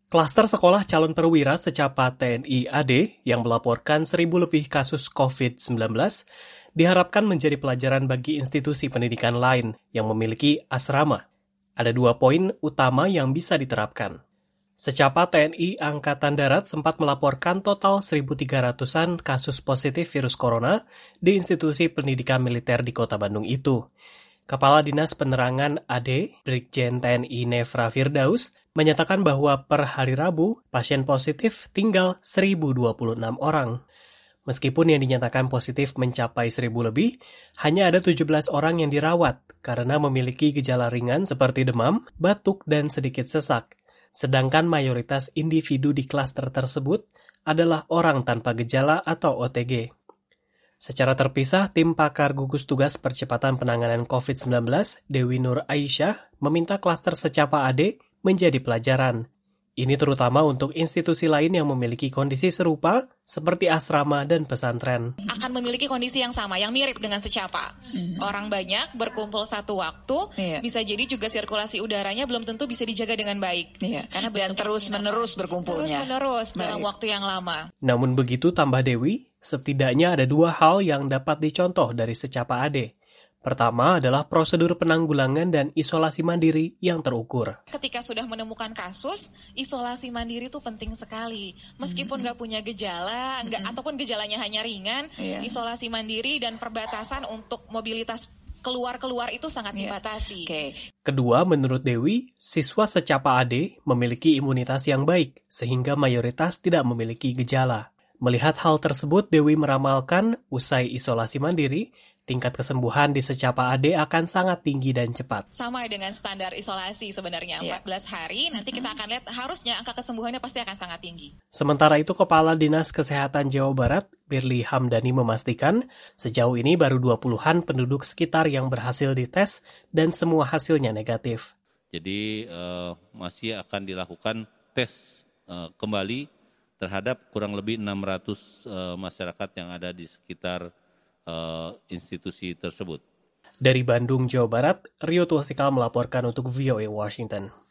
Klaster sekolah calon perwira secapa TNI AD yang melaporkan 1.000 lebih kasus COVID-19 diharapkan menjadi pelajaran bagi institusi pendidikan lain yang memiliki asrama. Ada 2 poin utama yang bisa diterapkan. Secapa TNI Angkatan Darat sempat melaporkan total 1.300-an kasus positif virus corona di institusi pendidikan militer di Kota Bandung itu. Kepala Dinas Penerangan AD, Brigjen TNI Nefra Firdaus, menyatakan bahwa per hari Rabu, pasien positif tinggal 1.026 orang. Meskipun yang dinyatakan positif mencapai 1.000 lebih, hanya ada 17 orang yang dirawat karena memiliki gejala ringan seperti demam, batuk, dan sedikit sesak. Sedangkan mayoritas individu di klaster tersebut adalah orang tanpa gejala atau OTG. Secara terpisah, tim pakar gugus tugas percepatan penanganan COVID-19, Dewi Nur Aisyah, meminta klaster secapa AD menjadi pelajaran. Ini terutama untuk institusi lain yang memiliki kondisi serupa seperti asrama dan pesantren. Akan memiliki kondisi yang sama, yang mirip dengan secapa. Orang banyak berkumpul satu waktu, bisa jadi juga sirkulasi udaranya belum tentu bisa dijaga dengan baik. Karena dan terus-menerus berkumpulnya. Terus-menerus dalam waktu yang lama. Namun begitu, tambah Dewi, setidaknya ada 2 hal yang dapat dicontoh dari secapa AD. Pertama adalah prosedur penanggulangan dan isolasi mandiri yang terukur. Ketika sudah menemukan kasus, isolasi mandiri itu penting sekali. Meskipun nggak punya gejala, ataupun gejalanya hanya ringan, isolasi mandiri dan perbatasan untuk mobilitas keluar-keluar itu sangat dibatasi. Kedua, menurut Dewi, siswa secapa AD memiliki imunitas yang baik, sehingga mayoritas tidak memiliki gejala. Melihat hal tersebut, Dewi meramalkan usai isolasi mandiri, tingkat kesembuhan di secapa AD akan sangat tinggi dan cepat. Sama dengan standar isolasi sebenarnya, 14 hari, nanti kita akan lihat harusnya angka kesembuhannya pasti akan sangat tinggi. Sementara itu, Kepala Dinas Kesehatan Jawa Barat, Birli Hamdani memastikan, sejauh ini baru 20-an penduduk sekitar yang berhasil dites dan semua hasilnya negatif. Jadi masih akan dilakukan tes kembali terhadap kurang lebih 600 masyarakat yang ada di sekitar institusi tersebut. Dari Bandung, Jawa Barat, Rio Tuasikal melaporkan untuk VOA Washington.